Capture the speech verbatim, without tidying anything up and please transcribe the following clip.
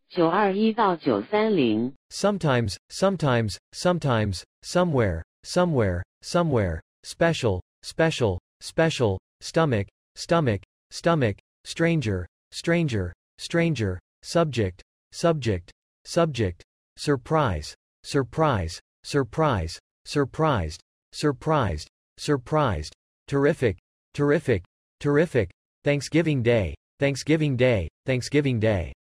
九二一到九三零。 sometimes, sometimes, sometimes, somewhere, somewhere, somewhere, special, special, special, stomach, stomach, stomach, stranger, stranger, stranger, subject, subject, subject, surprise, surprise, surprise, surprised, surprised, surprised, terrific, terrific, terrific, Thanksgiving Day, Thanksgiving Day, Thanksgiving Day.